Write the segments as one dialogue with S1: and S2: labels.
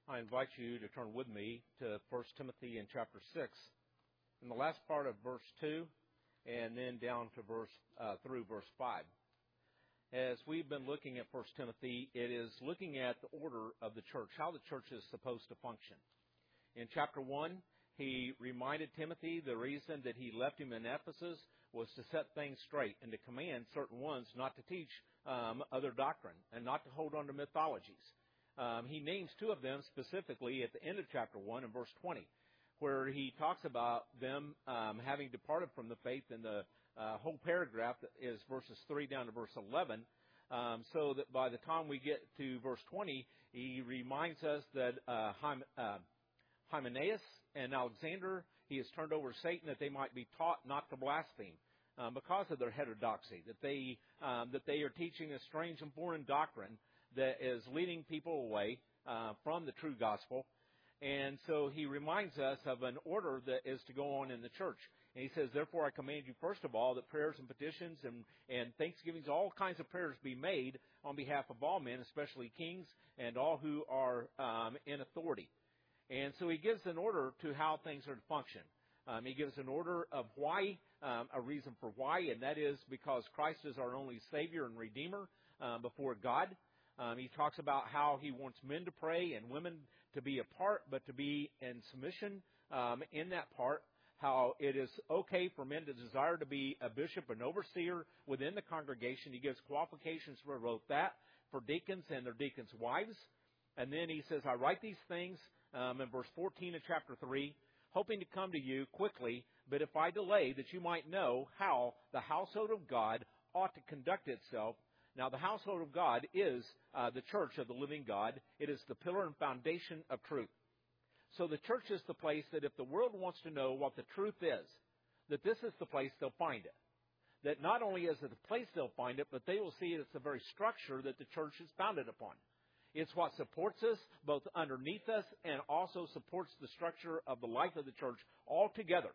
S1: I invite you to turn with me to 1 Timothy in chapter 6, in the last part of verse 2, and then down to through verse 5. As we've been looking at 1 Timothy, it is looking at the order of the church, how the church is supposed to function. In chapter 1, he reminded Timothy the reason that he left him in Ephesus was to set things straight and to command certain ones not to teach other doctrine and not to hold on to mythologies. He names two of them specifically at the end of chapter 1 in verse 20, where he talks about them having departed from the faith, in the whole paragraph is verses 3 down to verse 11, so that by the time we get to verse 20, he reminds us that Hymenaeus and Alexander, he has turned over Satan that they might be taught not to blaspheme because of their heterodoxy, that they are teaching a strange and foreign doctrine that is leading people away from the true gospel. And so he reminds us of an order that is to go on in the church. And he says, therefore, I command you, first of all, that prayers and petitions and thanksgivings, all kinds of prayers be made on behalf of all men, especially kings and all who are in authority. And so he gives an order to how things are to function. He gives an order of why, a reason for why, and that is because Christ is our only Savior and Redeemer before God. He talks about how he wants men to pray and women to be apart, but to be in submission in that part. How it is okay for men to desire to be a bishop and overseer within the congregation. He gives qualifications for that for deacons and their deacons' wives. And then he says, I write these things in verse 14 of chapter 3, hoping to come to you quickly, but if I delay, that you might know how the household of God ought to conduct itself. Now, the household of God is the church of the living God. It is the pillar and foundation of truth. So the church is the place that if the world wants to know what the truth is, that this is the place they'll find it. That not only is it the place they'll find it, but they will see it's the very structure that the church is founded upon. It's what supports us, both underneath us, and also supports the structure of the life of the church altogether.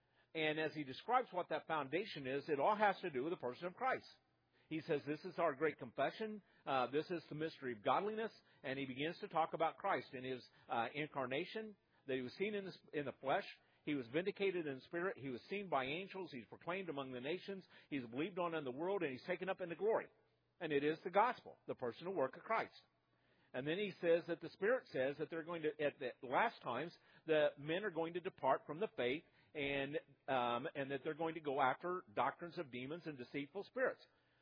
S1: And as he describes what that foundation is, it all has to do with the person of Christ. He says, this is our great confession. This is the mystery of godliness. And he begins to talk about Christ in his incarnation, that he was seen in the flesh. He was vindicated in spirit. He was seen by angels. He's proclaimed among the nations. He's believed on in the world, and he's taken up into glory. And it is the gospel, the personal work of Christ. And then he says that the Spirit says that they're going to, at the last times, the men are going to depart from the faith and that they're going to go after doctrines of demons and deceitful spirits.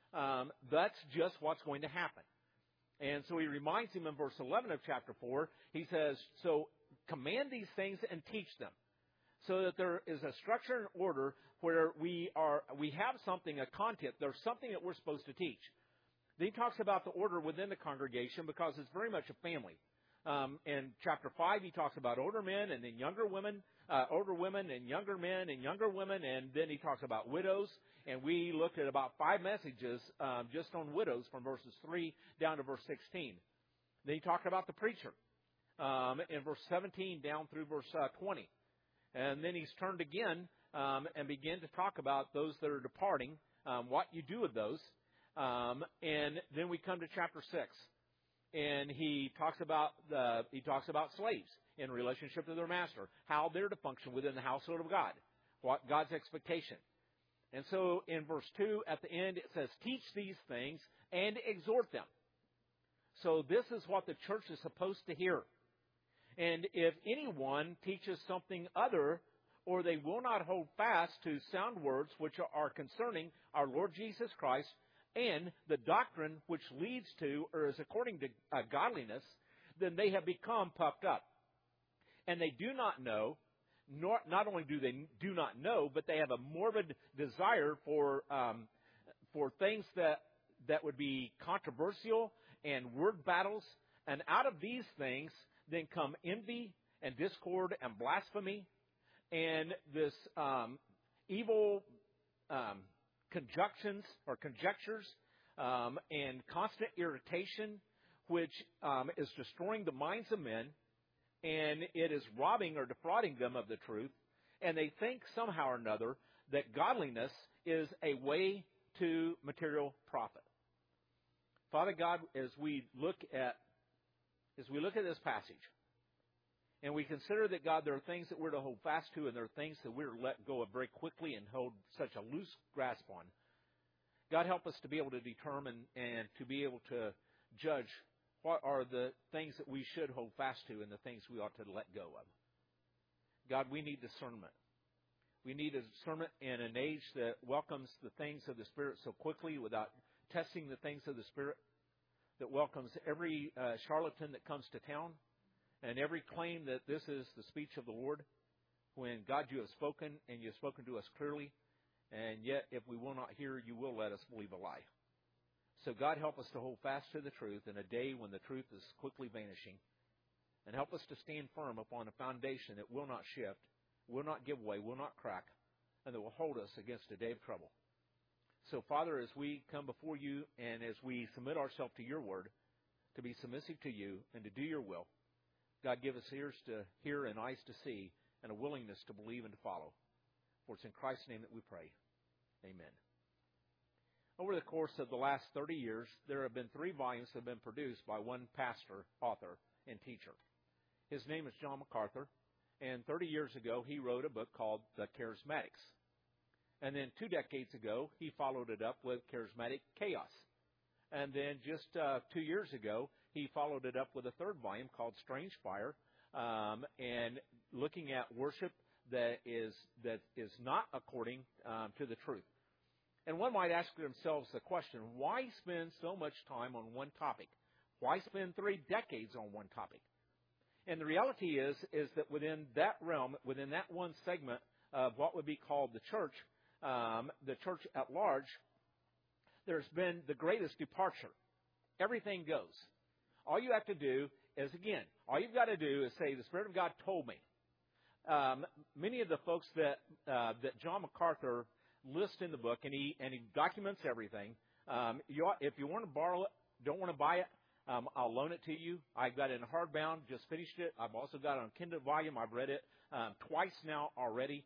S1: That's just what's going to happen. And so he reminds him in verse 11 of chapter 4, he says, so command these things and teach them, so that there is a structure and order where we have something, a content, there's something that we're supposed to teach. Then he talks about the order within the congregation because it's very much a family. In chapter 5, he talks about older men and then younger women, older women and younger men and younger women, and then he talks about widows. And we looked at about 5 messages just on widows from verses 3 down to verse 16. Then he talked about the preacher in verse 17 down through verse 20. And then he's turned again and began to talk about those that are departing, what you do with those. And then we come to chapter 6. And he talks about slaves in relationship to their master, how they're to function within the household of God, what God's expectation. And so in verse 2 at the end it says, teach these things and exhort them. So this is what the church is supposed to hear. And if anyone teaches something other, or they will not hold fast to sound words which are concerning our Lord Jesus Christ, and the doctrine which leads to or is according to godliness, then they have become puffed up. And they do not know, not only do they do not know, but they have a morbid desire for things that would be controversial and word battles. And out of these things then come envy and discord and blasphemy and this evil conjectures and constant irritation, which is destroying the minds of men, and it is robbing or defrauding them of the truth. And they think somehow or another that godliness is a way to material profit. Father God, as we look at this passage, And we consider that, God, there are things that we're to hold fast to, and there are things that we're to let go of very quickly and hold such a loose grasp on. God, help us to be able to determine and to be able to judge what are the things that we should hold fast to and the things we ought to let go of. God, we need discernment. We need a discernment in an age that welcomes the things of the Spirit so quickly without testing the things of the Spirit, that welcomes every charlatan that comes to town and every claim that this is the speech of the Lord, when, God, you have spoken, and you have spoken to us clearly, and yet if we will not hear, you will let us believe a lie. So, God, help us to hold fast to the truth in a day when the truth is quickly vanishing, and help us to stand firm upon a foundation that will not shift, will not give way, will not crack, and that will hold us against a day of trouble. So, Father, as we come before you and as we submit ourselves to your word, to be submissive to you and to do your will, God, give us ears to hear and eyes to see and a willingness to believe and to follow. For it's in Christ's name that we pray. Amen. Over the course of the last 30 years, there have been 3 volumes that have been produced by one pastor, author, and teacher. His name is John MacArthur, and 30 years ago he wrote a book called The Charismatics. And then 2 decades ago, he followed it up with Charismatic Chaos. And then just 2 years ago, he followed it up with a 3rd volume called Strange Fire, and looking at worship that is not according to the truth. And one might ask themselves the question, why spend so much time on one topic? Why spend 3 decades on one topic? And the reality is that within that realm, within that one segment of what would be called the church at large, there's been the greatest departure. Everything goes. All you have to do is, again, all you've got to do is say, the Spirit of God told me. Many of the folks that John MacArthur lists in the book, and he documents everything. If you want to borrow it, don't want to buy it, I'll loan it to you. I've got it in hardbound, just finished it. I've also got it on Kindle volume. I've read it twice now already.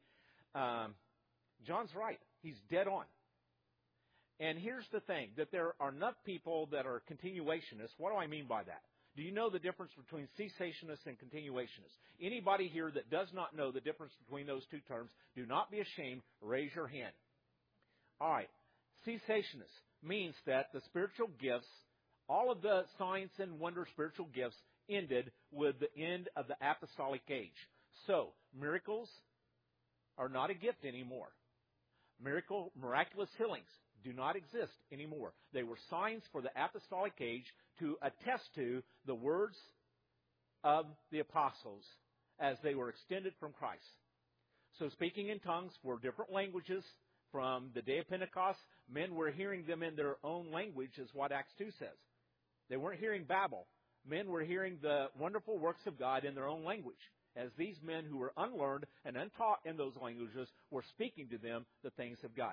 S1: John's right. He's dead on. And here's the thing, that there are enough people that are continuationists. What do I mean by that? Do you know the difference between cessationists and continuationists? Anybody here that does not know the difference between those 2 terms, do not be ashamed. Raise your hand. All right. Cessationist means that the spiritual gifts, all of the signs and wonder spiritual gifts, ended with the end of the apostolic age. So, miracles are not a gift anymore. Miraculous healings do not exist anymore. They were signs for the apostolic age to attest to the words of the apostles as they were extended from Christ. So speaking in tongues were different languages from the day of Pentecost. Men were hearing them in their own language, is what Acts 2 says. They weren't hearing Babel. Men were hearing the wonderful works of God in their own language, as these men who were unlearned and untaught in those languages were speaking to them the things of God.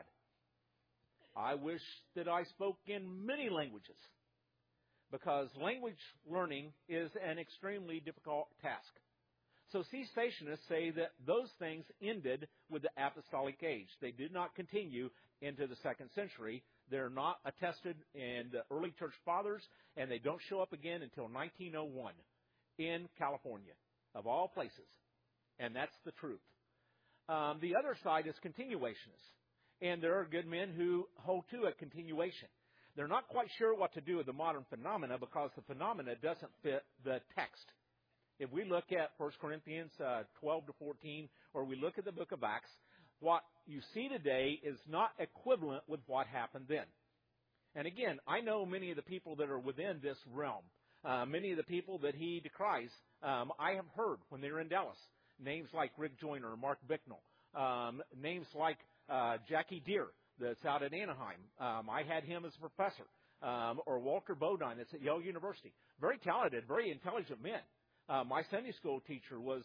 S1: I wish that I spoke in many languages, because language learning is an extremely difficult task. So cessationists say that those things ended with the apostolic age. They did not continue into the 2nd century. They're not attested in the early church fathers, and they don't show up again until 1901 in California, of all places. And that's the truth. The other side is continuationists. And there are good men who hold to a continuation. They're not quite sure what to do with the modern phenomena, because the phenomena doesn't fit the text. If we look at 1 Corinthians 12 to 14, or we look at the book of Acts, what you see today is not equivalent with what happened then. And again, I know many of the people that are within this realm. Many of the people that he decries, I have heard when they were in Dallas. Names like Rick Joyner, Mark Bicknell. Names like Jackie Deere, that's out at Anaheim. I had him as a professor. Or Walter Bodine, that's at Yale University. Very talented, very intelligent men. My Sunday school teacher was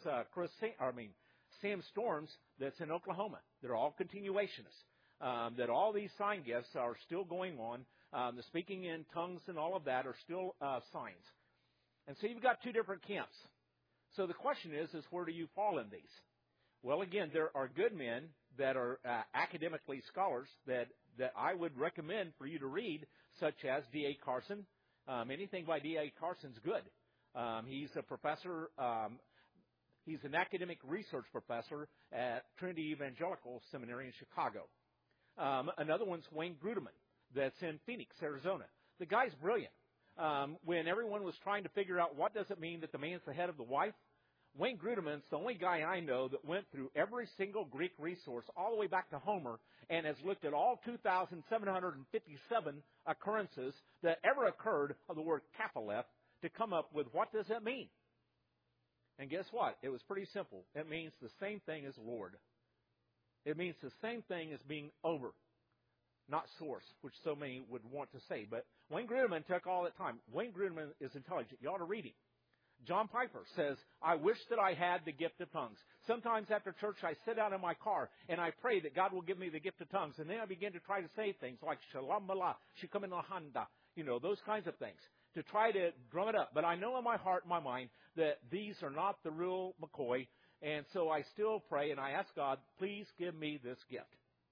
S1: Sam Storms, that's in Oklahoma. They're all continuationists. That all these sign gifts are still going on. The speaking in tongues and all of that are still signs. And so you've got 2 different camps. So the question is where do you fall in these? Well, again, there are good men that are academically scholars that I would recommend for you to read, such as D.A. Carson. Anything by D.A. Carson's good. He's a professor He's an academic research professor at Trinity Evangelical Seminary in Chicago. Another one's Wayne Grudeman, that's in Phoenix, Arizona. The guy's brilliant. When everyone was trying to figure out what does it mean that the man's the head of the wife, Wayne Grudeman's the only guy I know that went through every single Greek resource all the way back to Homer and has looked at all 2,757 occurrences that ever occurred of the word kaphaleth to come up with what does that mean. And guess what? It was pretty simple. It means the same thing as Lord. It means the same thing as being over, not source, which so many would want to say. But Wayne Grudeman took all that time. Wayne Grudeman is intelligent. You ought to read him. John Piper says, I wish that I had the gift of tongues. Sometimes after church, I sit out in my car and I pray that God will give me the gift of tongues. And then I begin to try to say things like, Shalom Bala, Shikaminahanda, those kinds of things, to try to drum it up. But I know in my heart, in my mind, that these are not the real McCoy. And so I still pray and I ask God, please give me this gift.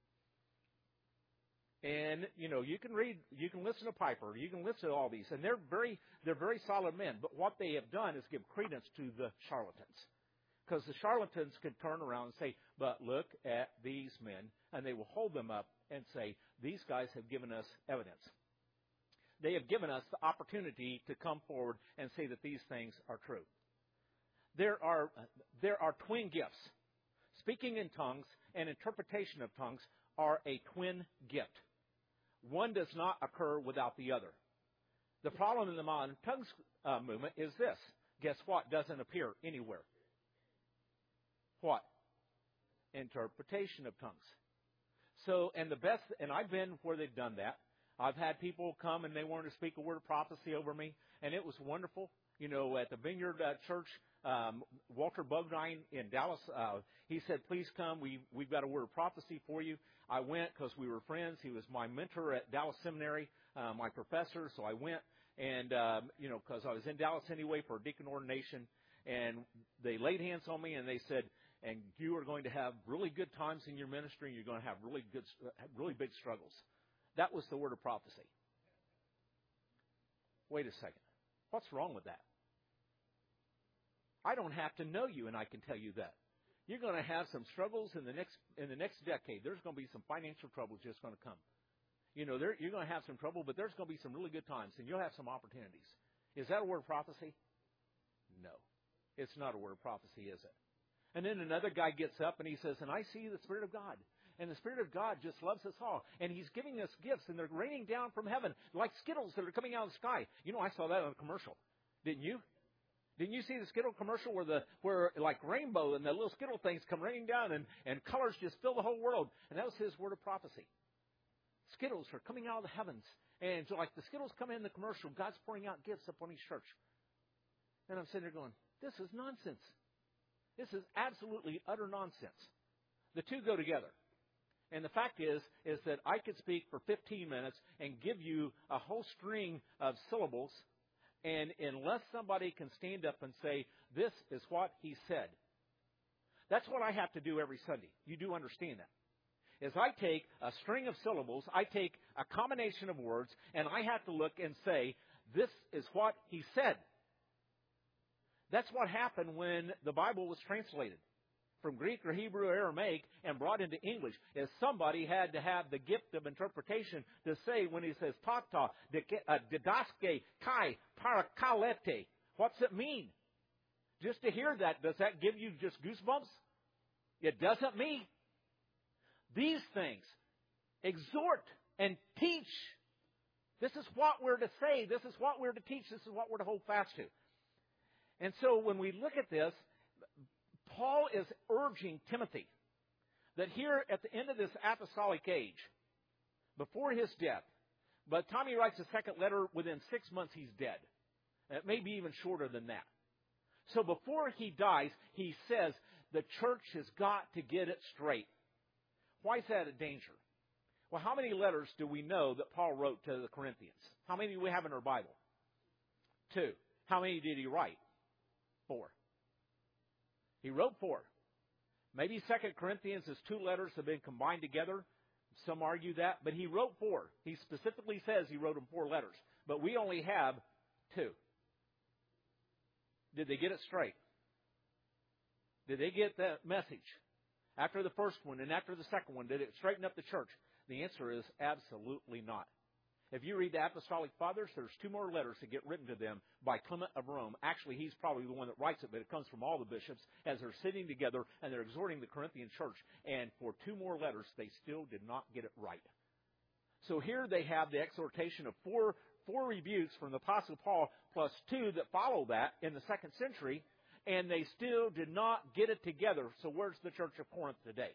S1: And, you can read, you can listen to Piper, you can listen to all these, and they're very solid men. But what they have done is give credence to the charlatans. Because the charlatans can turn around and say, but look at these men, and they will hold them up and say, these guys have given us evidence. They have given us the opportunity to come forward and say that these things are true. There are twin gifts. Speaking in tongues and interpretation of tongues are a twin gift. One does not occur without the other. The problem in the modern tongues movement is this. Guess what? Doesn't appear anywhere. What? Interpretation of tongues. So, and I've been where they've done that. I've had people come and they wanted to speak a word of prophecy over me, and it was wonderful. At the Vineyard Church, Walter Bogdine in Dallas, he said, please come. We've got a word of prophecy for you. I went because we were friends. He was my mentor at Dallas Seminary, my professor. So I went and, because I was in Dallas anyway for a deacon ordination, and they laid hands on me and they said, and you are going to have really good times in your ministry and you're going to have really big struggles. That was the word of prophecy. Wait a second. What's wrong with that? I don't have to know you, and I can tell you that. You're going to have some struggles in the next decade. There's going to be some financial trouble just going to come. You're going to have some trouble, but there's going to be some really good times, and you'll have some opportunities. Is that a word of prophecy? No. It's not a word of prophecy, is it? And then another guy gets up, and he says, and I see the Spirit of God. And the Spirit of God just loves us all. And He's giving us gifts, and they're raining down from heaven like Skittles that are coming out of the sky. I saw that on a commercial. Didn't you? Didn't you see the Skittle commercial where like rainbow and the little Skittle things come raining down and colors just fill the whole world? And that was His word of prophecy. Skittles are coming out of the heavens. And so like the Skittles come in the commercial, God's pouring out gifts upon His church. And I'm sitting there going, this is nonsense. This is absolutely utter nonsense. The two go together. And the fact is that I could speak for 15 minutes and give you a whole string of syllables, and unless somebody can stand up and say, this is what he said. That's what I have to do every Sunday. You do understand that. Is I take a string of syllables, I take a combination of words, and I have to look and say, this is what he said. That's what happened when the Bible was translated from Greek or Hebrew or Aramaic and brought into English, is somebody had to have the gift of interpretation to say when he says tata, didaske, kai, parakalete. What's it mean? Just to hear that, does that give you just goosebumps? It doesn't me. These things exhort and teach. This is what we're to say. This is what we're to teach. This is what we're to hold fast to. And so when we look at this, Paul is urging Timothy that here at the end of this apostolic age, before his death, by the time he writes the second letter, within 6 months he's dead. It may be even shorter than that. So before he dies, he says the church has got to get it straight. Why is that a danger? Well, how many letters do we know that Paul wrote to the Corinthians? How many do we have in our Bible? 2. How many did he write? 4. He wrote 4. Maybe 2 Corinthians, his 2 letters have been combined together. Some argue that, but he wrote 4. He specifically says he wrote them 4 letters, but we only have 2. Did they get it straight? Did they get that message? After the first one and after the second one, did it straighten up the church? The answer is absolutely not. If you read the Apostolic Fathers, there's 2 more letters that get written to them by Clement of Rome. Actually, he's probably the one that writes it, but it comes from all the bishops as they're sitting together and they're exhorting the Corinthian church. And for 2 more letters, they still did not get it right. So here they have the exhortation of four rebukes from the Apostle Paul plus 2 that follow that in the 2nd century, and they still did not get it together. So where's the Church of Corinth today?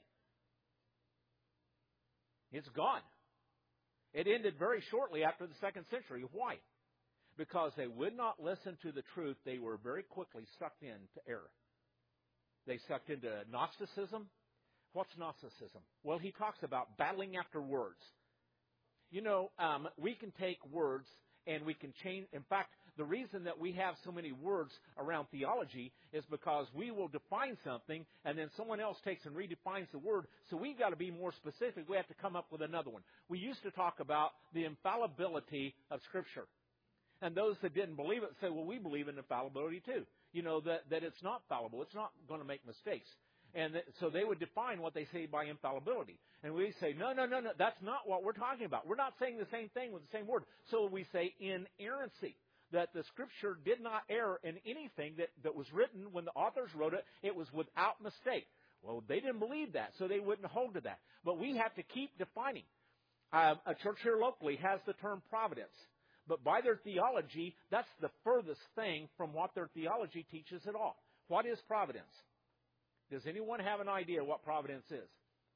S1: It's gone. It ended very shortly after the 2nd century. Why? Because they would not listen to the truth. They were very quickly sucked into error. They sucked into Gnosticism. What's Gnosticism? Well, he talks about battling after words. You know, we can take words and we can change. In fact, the reason that we have so many words around theology is because we will define something and then someone else takes and redefines the word. So we've got to be more specific. We have to come up with another one. We used to talk about the infallibility of Scripture. And those that didn't believe it say, well, we believe in infallibility too. You know, that it's not fallible. It's not going to make mistakes. And so they would define what they say by infallibility. And we say, no, that's not what we're talking about. We're not saying the same thing with the same word. So we say inerrancy, that the Scripture did not err in anything that was written when the authors wrote it. It was without mistake. Well, they didn't believe that, so they wouldn't hold to that. But we have to keep defining. A church here locally has the term providence. But by their theology, that's the furthest thing from what their theology teaches at all. What is providence? Does anyone have an idea what providence is?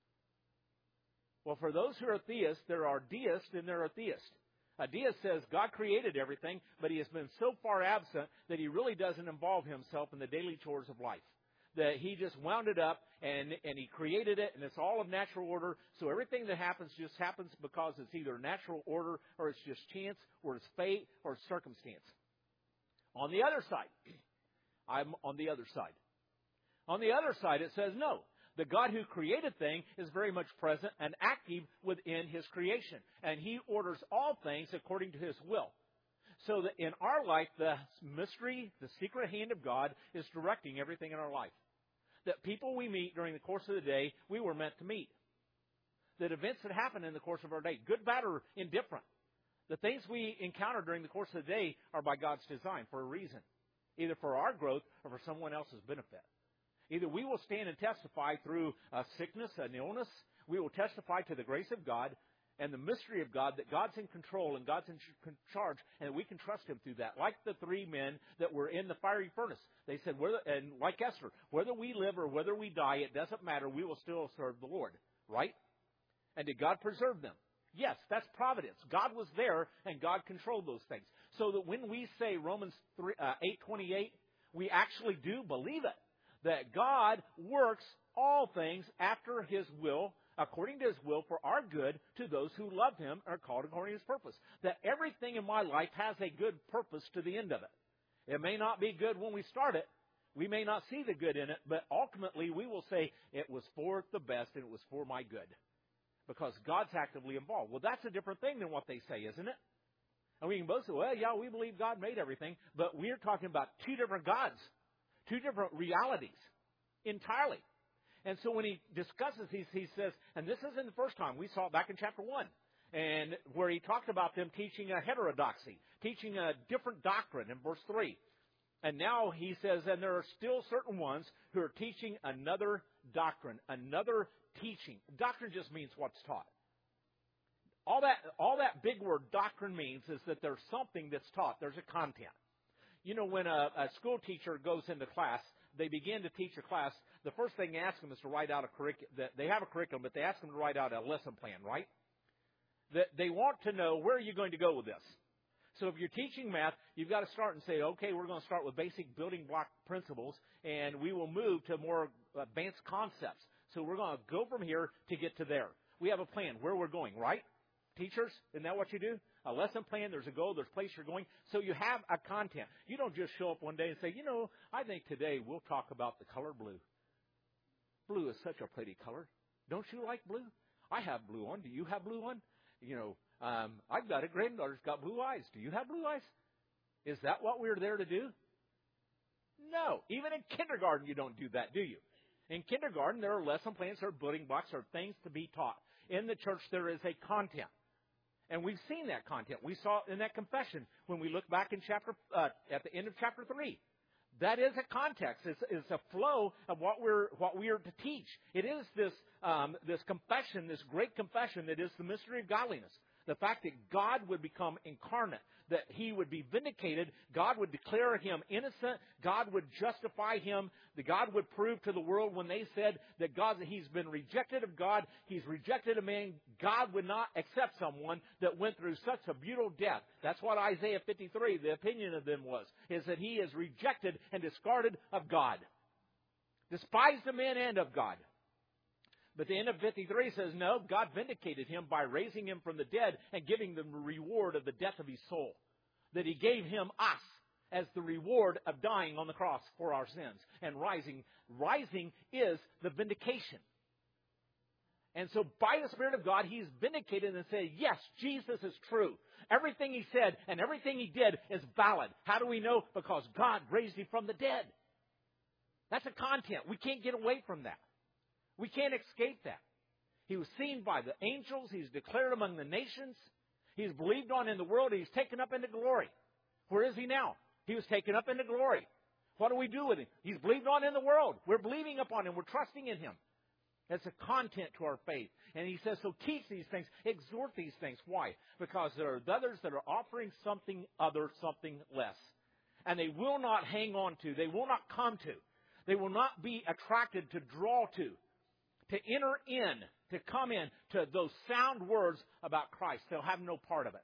S1: Well, for those who are theists, there are deists and there are theists. A deist says God created everything, but he has been so far absent that he really doesn't involve himself in the daily chores of life. That he just wound it up and he created it and it's all of natural order. So everything that happens just happens because it's either natural order or it's just chance or it's fate or it's circumstance. On the other side, I'm on the other side. On the other side, it says no. The God who created things is very much present and active within His creation. And He orders all things according to His will. So that in our life, the mystery, the secret hand of God is directing everything in our life. That people we meet during the course of the day, we were meant to meet. That events that happen in the course of our day, good, bad, or indifferent, the things we encounter during the course of the day are by God's design for a reason. Either for our growth or for someone else's benefit. Either we will stand and testify through a sickness, an illness. We will testify to the grace of God and the mystery of God, that God's in control and God's in charge, and we can trust Him through that. Like the 3 men that were in the fiery furnace. They said, and like Esther, whether we live or whether we die, it doesn't matter. We will still serve the Lord. Right? And did God preserve them? Yes, that's providence. God was there, and God controlled those things. So that when we say Romans 8:28, we actually do believe it. That God works all things after His will, according to His will, for our good to those who love Him and are called according to His purpose. That everything in my life has a good purpose to the end of it. It may not be good when we start it. We may not see the good in it, but ultimately we will say it was for the best and it was for my good. Because God's actively involved. Well, that's a different thing than what they say, isn't it? And we can both say, well, yeah, we believe God made everything, but we're talking about 2 different gods. 2 different realities entirely. And so when he discusses these, he says, and this isn't the first time. We saw it back in chapter 1, and where he talked about them teaching a heterodoxy, teaching a different doctrine in verse 3. And now he says, and there are still certain ones who are teaching another doctrine, another teaching. Doctrine just means what's taught. All that big word doctrine means is that there's something that's taught. There's a content. You know, when a school teacher goes into class, they begin to teach a class, the first thing they ask them is to write out a curriculum. They have a curriculum, but they ask them to write out a lesson plan, right? They want to know, where are you going to go with this? So if you're teaching math, you've got to start and say, okay, we're going to start with basic building block principles, and we will move to more advanced concepts. So we're going to go from here to get to there. We have a plan where we're going, right? Teachers, isn't that what you do? A lesson plan, there's a goal, there's a place you're going. So you have a content. You don't just show up one day and say, you know, I think today we'll talk about the color blue. Blue is such a pretty color. Don't you like blue? I have blue on. Do you have blue on? You know, I've got a granddaughter's got blue eyes. Do you have blue eyes? Is that what we're there to do? No. Even in kindergarten, you don't do that, do you? In kindergarten, there are lesson plans, there are building blocks, there are things to be taught. In the church, there is a content. And we've seen that content. We saw it in that confession when we look back in at the end of chapter 3. That is a context. It's a flow of what we are to teach. It is this confession, this great confession that is the mystery of godliness. The fact that God would become incarnate, that He would be vindicated, God would declare Him innocent, God would justify Him, that God would prove to the world when they said that He's been rejected of God, He's rejected of man, God would not accept someone that went through such a brutal death. That's what Isaiah 53, the opinion of them was, is that He is rejected and discarded of God. Despised of men and of God. But the end of 53 says, no, God vindicated Him by raising Him from the dead and giving them the reward of the death of His soul. That He gave Him us as the reward of dying on the cross for our sins. And rising is the vindication. And so by the Spirit of God, He's vindicated and said, yes, Jesus is true. Everything He said and everything He did is valid. How do we know? Because God raised Him from the dead. That's a content. We can't get away from that. We can't escape that. He was seen by the angels. He's declared among the nations. He's believed on in the world. He's taken up into glory. Where is He now? He was taken up into glory. What do we do with Him? He's believed on in the world. We're believing upon Him. We're trusting in Him. That's a content to our faith. And He says, so teach these things. Exhort these things. Why? Because there are others that are offering something other, something less. And they will not hang on to. They will not come to. They will not be attracted to draw to enter in, to come in to those sound words about Christ. They'll have no part of it.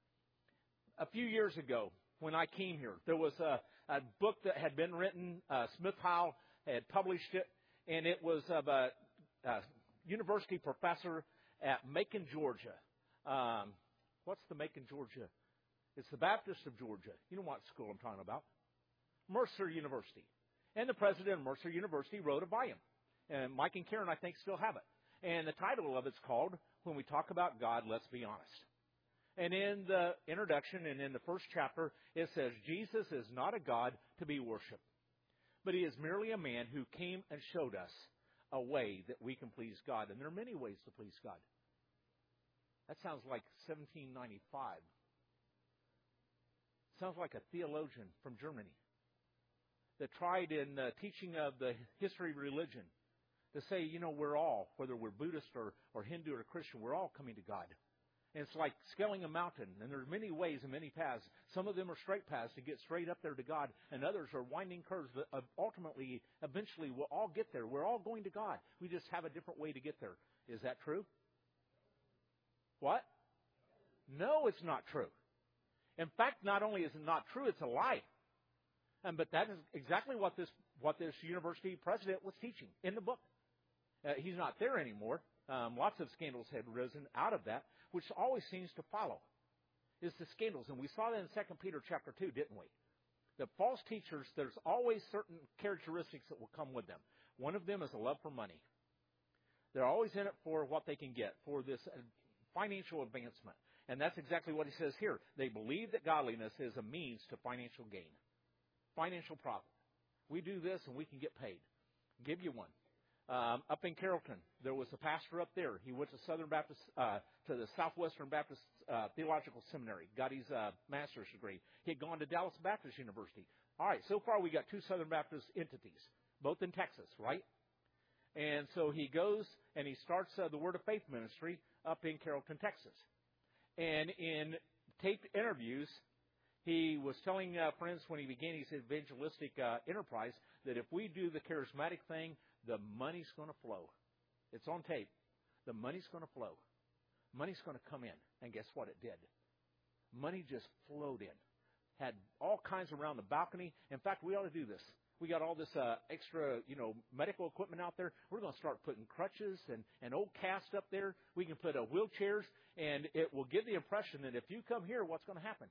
S1: A few years ago, when I came here, there was a book that had been written. Smith Howell had published it, and it was of a university professor at Macon, Georgia. What's the Macon, Georgia? It's the Baptist of Georgia. You know what school I'm talking about. Mercer University. And the president of Mercer University wrote a volume. And Mike and Karen, I think, still have it. And the title of it's called, When We Talk About God, Let's Be Honest. And in the introduction and in the first chapter, it says, Jesus is not a God to be worshipped, but He is merely a man who came and showed us a way that we can please God. And there are many ways to please God. That sounds like 1795. Sounds like a theologian from Germany that tried in teaching of the history of religion to say, we're all, whether we're Buddhist or Hindu or Christian, we're all coming to God. And it's like scaling a mountain, and there's many ways and many paths. Some of them are straight paths to get straight up there to God, and others are winding curves that ultimately, eventually, we'll all get there. We're all going to God. We just have a different way to get there. Is that true? What? No, it's not true. In fact, not only is it not true, it's a lie. But that is exactly what this university president was teaching in the book. He's not there anymore. Lots of scandals had risen out of that, which always seems to follow, is the scandals. And we saw that in 2 Peter chapter 2, didn't we? The false teachers, there's always certain characteristics that will come with them. One of them is a love for money. They're always in it for what they can get, for this financial advancement. And that's exactly what he says here. They believe that godliness is a means to financial gain, financial profit. We do this and we can get paid. I'll give you one. Up in Carrollton, there was a pastor up there. He went to to the Southwestern Baptist Theological Seminary, got his master's degree. He had gone to Dallas Baptist University. All right, so far we got 2 Southern Baptist entities, both in Texas, right? And so he goes and he starts the Word of Faith ministry up in Carrollton, Texas. And in taped interviews, he was telling friends when he began his evangelistic enterprise that if we do the charismatic thing, the money's going to flow. It's on tape. The money's going to flow. Money's going to come in. And guess what? It did. Money just flowed in. Had all kinds around the balcony. In fact, we ought to do this. We got all this extra, medical equipment out there. We're going to start putting crutches and old casts up there. We can put wheelchairs, and it will give the impression that if you come here, what's going to happen?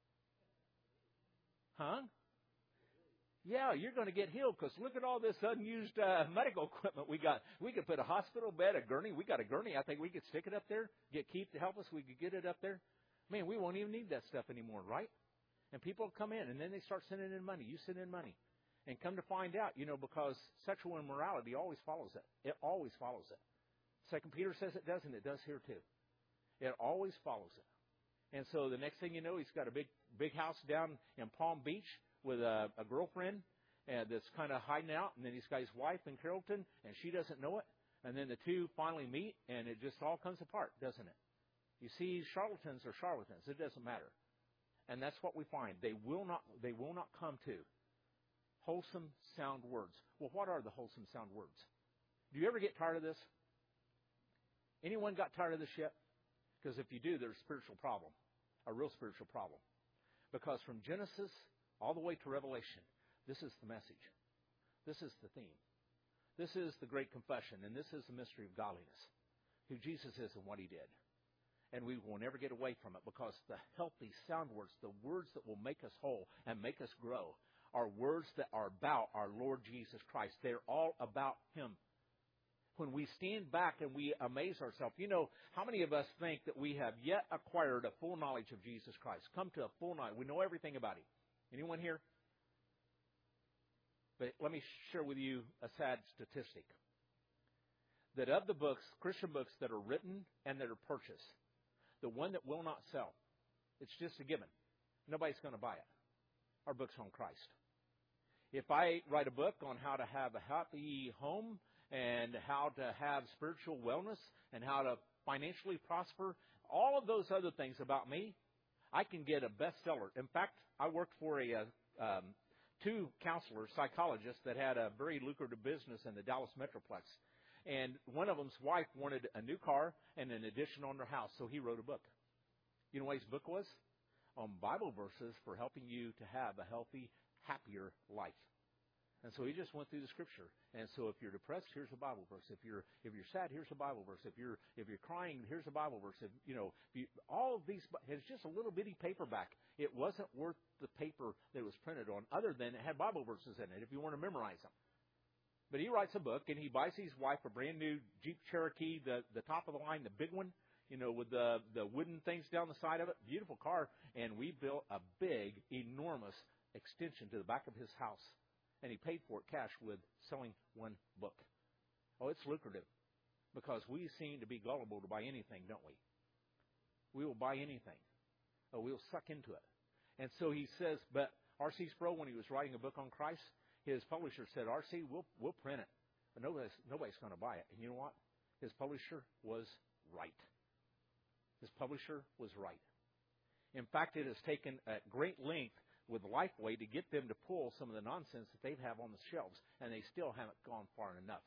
S1: Huh? Yeah, you're going to get healed because look at all this unused medical equipment we got. We could put a hospital bed, a gurney. We got a gurney. I think we could stick it up there, get Keith to help us. We could get it up there. Man, we won't even need that stuff anymore, right? And people come in, and then they start sending in money. You send in money. And come to find out, because sexual immorality always follows it. It always follows it. 2 Peter says it doesn't. It does here too. It always follows it. And so the next thing you know, he's got a big house down in Palm Beach with a girlfriend that's kind of hiding out. And then he's got his wife in Carrollton, and she doesn't know it. And then the two finally meet, and it just all comes apart, doesn't it? You see, charlatans are charlatans. It doesn't matter. And that's what we find. They will not come to wholesome, sound words. Well, what are the wholesome, sound words? Do you ever get tired of this? Anyone got tired of this yet? Because if you do, there's a spiritual problem, a real spiritual problem. Because from Genesis all the way to Revelation, this is the message. This is the theme. This is the great confession, and this is the mystery of godliness, who Jesus is and what he did. And we will never get away from it, because the healthy, sound words, the words that will make us whole and make us grow, are words that are about our Lord Jesus Christ. They're all about him. When we stand back and we amaze ourselves, how many of us think that we have yet acquired a full knowledge of Jesus Christ? Come to a full knowledge. We know everything about him. Anyone here? But let me share with you a sad statistic. That of the books, Christian books that are written and that are purchased, the one that will not sell, it's just a given. Nobody's going to buy it. Our book's on Christ. If I write a book on how to have a happy home and how to have spiritual wellness and how to financially prosper, all of those other things about me, I can get a bestseller. In fact, I worked for two counselors, psychologists, that had a very lucrative business in the Dallas Metroplex. And one of them's wife wanted a new car and an addition on their house, so he wrote a book. You know what his book was? On Bible verses for helping you to have a healthy, happier life. And so he just went through the scripture. And so if you're depressed, here's a Bible verse. If you're sad, here's a Bible verse. If you're crying, here's a Bible verse. All of these, it's just a little bitty paperback. It wasn't worth the paper that it was printed on, other than it had Bible verses in it if you want to memorize them. But he writes a book, and he buys his wife a brand new Jeep Cherokee, the top of the line, the big one, with the wooden things down the side of it. Beautiful car. And we built a big, enormous extension to the back of his house. And he paid for it cash with selling one book. Oh, it's lucrative, because we seem to be gullible to buy anything, don't we? We will buy anything. Oh, we'll suck into it. And so he says, but R.C. Sproul, when he was writing a book on Christ, his publisher said, R.C., we'll print it, but nobody's going to buy it. And you know what? His publisher was right. His publisher was right. In fact, it has taken at great length with Lifeway to get them to pull some of the nonsense that they have on the shelves, and they still haven't gone far enough,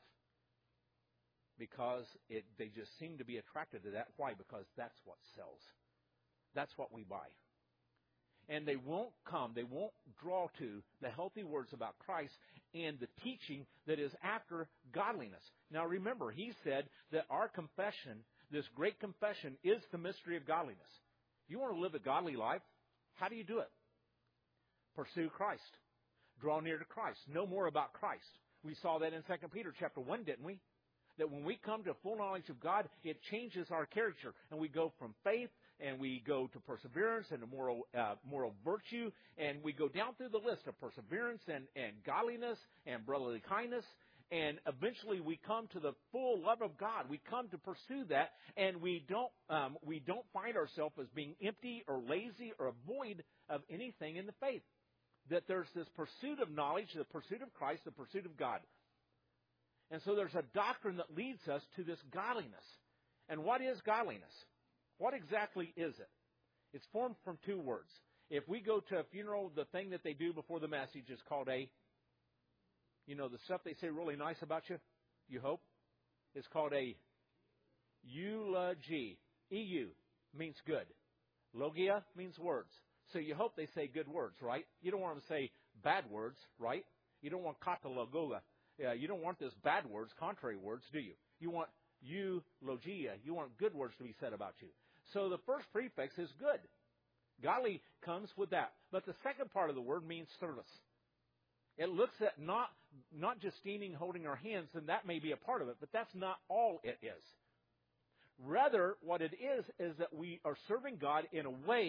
S1: because they just seem to be attracted to that. Why? Because that's what sells. That's what we buy. And they won't draw to the healthy words about Christ and the teaching that is after godliness. Now remember, he said that our confession, this great confession, is the mystery of godliness. You want to live a godly life? How do you do it? Pursue Christ. Draw near to Christ. Know more about Christ. We saw that in 2 Peter chapter 1, didn't we? That when we come to full knowledge of God, it changes our character. And we go from faith, and we go to perseverance and to moral virtue. And we go down through the list of perseverance and godliness and brotherly kindness. And eventually we come to the full love of God. We come to pursue that, and we don't find ourselves as being empty or lazy or void of anything in the faith. That there's this pursuit of knowledge, the pursuit of Christ, the pursuit of God. And so there's a doctrine that leads us to this godliness. And what is godliness? What exactly is it? It's formed from two words. If we go to a funeral, the thing that they do before the message is called the stuff they say really nice about you, you hope, is called a eulogy. EU means good. Logia means words. So you hope they say good words, right? You don't want them to say bad words, right? You don't want kata logoga. You don't want this bad words, contrary words, do you? You want eulogia. You want good words to be said about you. So the first prefix is good. Godly comes with that. But the second part of the word means service. It looks at not just steaming, holding our hands, and that may be a part of it, but that's not all it is. Rather, what it is that we are serving God in a way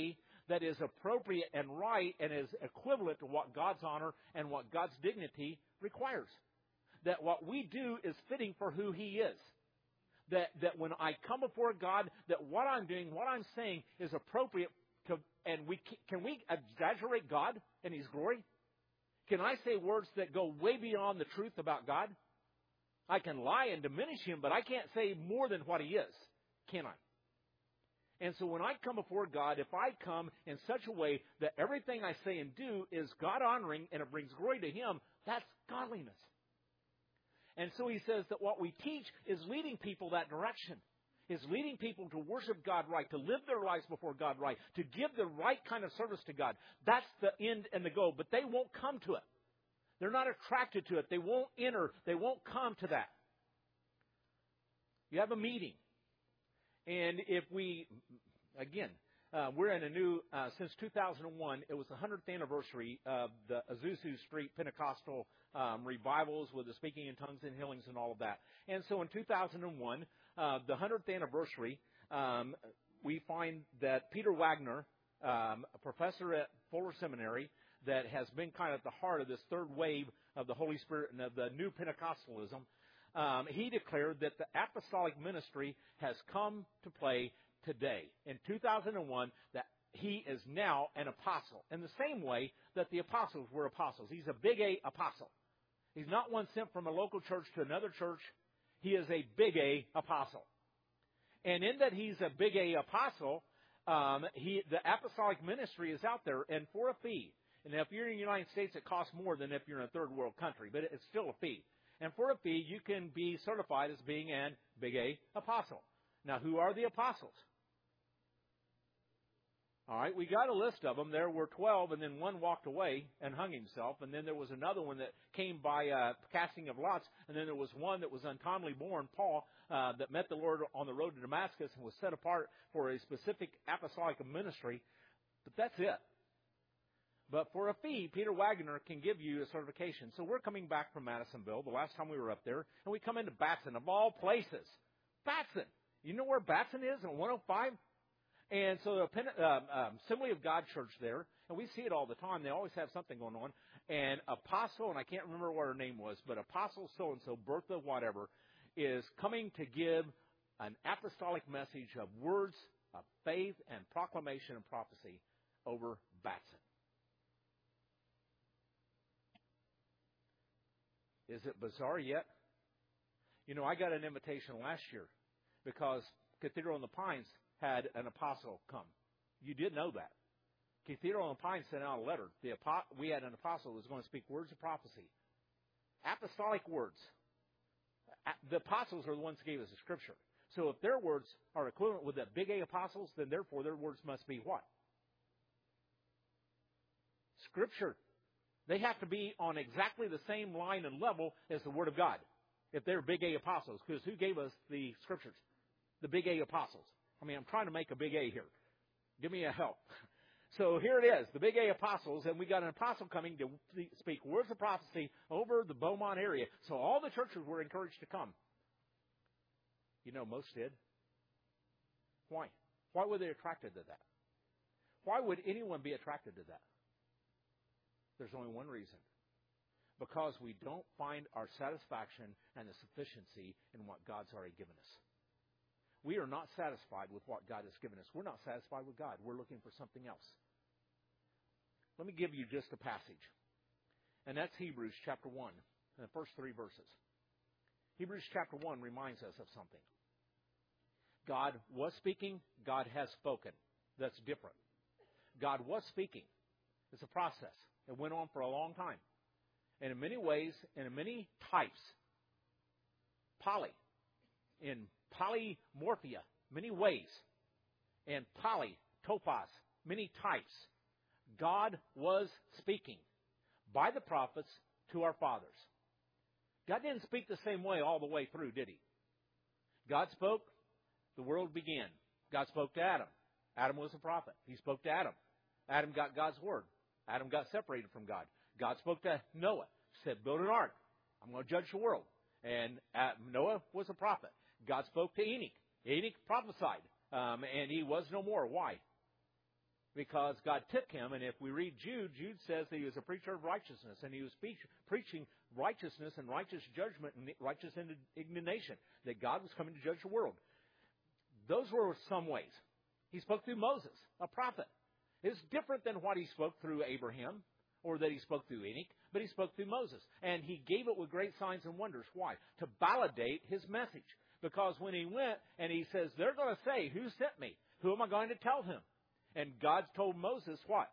S1: that is appropriate and right and is equivalent to what God's honor and what God's dignity requires. That what we do is fitting for who He is. That when I come before God, that what I'm doing, what I'm saying is appropriate to, and can we exaggerate God and His glory? Can I say words that go way beyond the truth about God? I can lie and diminish Him, but I can't say more than what He is, can I? And so when I come before God, if I come in such a way that everything I say and do is God-honoring and it brings glory to Him, that's godliness. And so he says that what we teach is leading people that direction, is leading people to worship God right, to live their lives before God right, to give the right kind of service to God. That's the end and the goal, but they won't come to it. They're not attracted to it. They won't enter. They won't come to that. You have a meeting. And if we, again, we're in a new, since 2001, it was the 100th anniversary of the Azusa Street Pentecostal revivals with the speaking in tongues and healings and all of that. And so in 2001, the 100th anniversary, we find that Peter Wagner, a professor at Fuller Seminary, that has been kind of at the heart of this third wave of the Holy Spirit and of the new Pentecostalism, he declared that the apostolic ministry has come to play today. In 2001, that he is now an apostle. In the same way that the apostles were apostles. He's a big A apostle. He's not one sent from a local church to another church. He is a big A apostle. And in that he's a big A apostle, the apostolic ministry is out there, and for a fee. And if you're in the United States, it costs more than if you're in a third world country, but it's still a fee. And for a fee, you can be certified as being a big A apostle. Now, who are the apostles? All right, we got a list of them. There were 12, and then one walked away and hung himself. And then there was another one that came by casting of lots. And then there was one that was uncommonly born, Paul, that met the Lord on the road to Damascus and was set apart for a specific apostolic ministry. But that's it. But for a fee, Peter Wagner can give you a certification. So we're coming back from Madisonville, the last time we were up there, and we come into Batson, of all places. Batson. You know where Batson is on 105? And so the Assembly of God Church there, and we see it all the time. They always have something going on. And Apostle, and I can't remember what her name was, but Apostle so-and-so, Bertha whatever, is coming to give an apostolic message of words of faith and proclamation and prophecy over Batson. Is it bizarre yet? You know, I got an invitation last year because Cathedral on the Pines had an apostle come. You did know that. Cathedral on the Pines sent out a letter. We had an apostle who was going to speak words of prophecy. Apostolic words. The apostles are the ones who gave us the Scripture. So if their words are equivalent with the big A apostles, then therefore their words must be what? Scripture. They have to be on exactly the same line and level as the Word of God, if they're big A apostles, because who gave us the Scriptures? The big A apostles. I mean, I'm trying to make a big A here. Give me a help. So here it is, the big A apostles, and we got an apostle coming to speak words of prophecy over the Beaumont area. So all the churches were encouraged to come. You know, most did. Why? Why were they attracted to that? Why would anyone be attracted to that? There's only one reason. Because we don't find our satisfaction and the sufficiency in what God's already given us. We are not satisfied with what God has given us. We're not satisfied with God. We're looking for something else. Let me give you just a passage. And that's Hebrews chapter 1, the first 3 verses. Hebrews chapter 1 reminds us of something. God was speaking. God has spoken. That's different. God was speaking. It's a process. It went on for a long time. And in many ways, and in many types, in polymorphia, many ways, and topos, many types, God was speaking by the prophets to our fathers. God didn't speak the same way all the way through, did He? God spoke, the world began. God spoke to Adam. Adam was a prophet. He spoke to Adam. Adam got God's word. Adam got separated from God. God spoke to Noah, said, build an ark. I'm going to judge the world. And Noah was a prophet. God spoke to Enoch. Enoch prophesied, and he was no more. Why? because God took him. And if we read Jude, Jude says that he was a preacher of righteousness, and he was preaching righteousness and righteous judgment and righteous indignation, that God was coming to judge the world. Those were some ways. He spoke through Moses, a prophet. It's different than what he spoke through Abraham or that he spoke through Enoch, but he spoke through Moses. And he gave it with great signs and wonders. Why? To validate his message. Because when he went and he says, they're going to say, who sent me? Who am I going to tell him? And God told Moses what?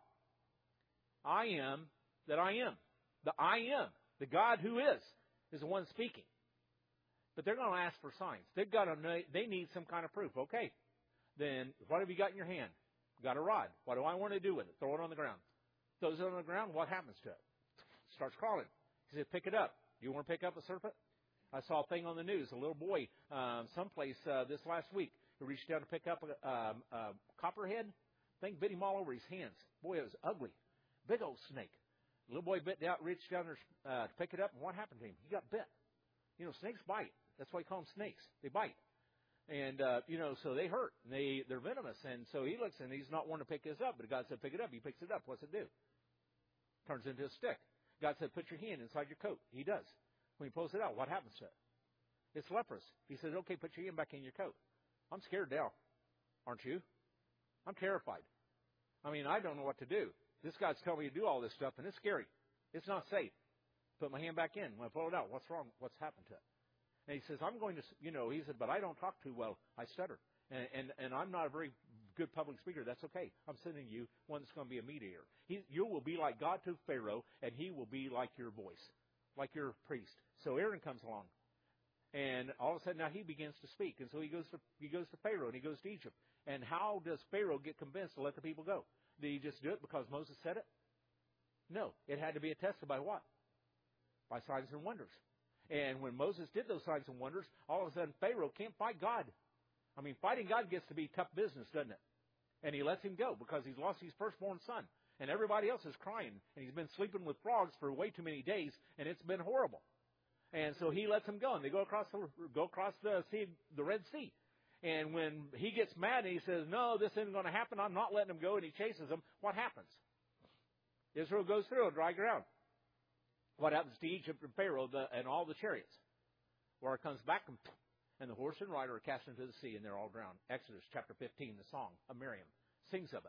S1: I am that I am. The I am, the God who is the one speaking. But they're going to ask for signs. They need some kind of proof. Okay, then what have you got in your hand? Got a rod. What do I want to do with it? Throw it on the ground. Throws it on the ground. What happens to it? Starts crawling. He said, pick it up. You want to pick up a serpent? I saw a thing on the news. A little boy, someplace this last week, who reached down to pick up a copperhead. Thing bit him all over his hands. Boy, it was ugly. Big old snake. The little boy reached down there to pick it up, and what happened to him? He got bit. You know, snakes bite. That's why you call them snakes. They bite. And, so they hurt. They're venomous. And so he looks, and he's not wanting to pick this up. But God said, pick it up. He picks it up. What's it do? Turns into a stick. God said, put your hand inside your coat. He does. When he pulls it out, what happens to it? It's leprous. He says, okay, put your hand back in your coat. I'm scared now. Aren't you? I'm terrified. I mean, I don't know what to do. This guy's telling me to do all this stuff, and it's scary. It's not safe. Put my hand back in. When I pull it out, what's wrong? What's happened to it? And he says, I'm going to, he said, but I don't talk too well. I stutter. And I'm not a very good public speaker. That's okay. I'm sending you one that's going to be a mediator. You will be like God to Pharaoh, and he will be like your voice, like your priest. So Aaron comes along. And all of a sudden now he begins to speak. And so he goes to Pharaoh, and he goes to Egypt. And how does Pharaoh get convinced to let the people go? Did he just do it because Moses said it? No. It had to be attested by what? By signs and wonders. And when Moses did those signs and wonders, all of a sudden Pharaoh can't fight God. I mean, fighting God gets to be tough business, doesn't it? And he lets him go because he's lost his firstborn son. And everybody else is crying. And he's been sleeping with frogs for way too many days, and it's been horrible. And so he lets him go, and they go across the sea, the Red Sea. And when he gets mad and he says, no, this isn't going to happen, I'm not letting him go, and he chases them, what happens? Israel goes through on dry ground. What happens to Egypt and Pharaoh and all the chariots? Where it comes back, and the horse and rider are cast into the sea, and they're all drowned. Exodus chapter 15, the song of Miriam, sings of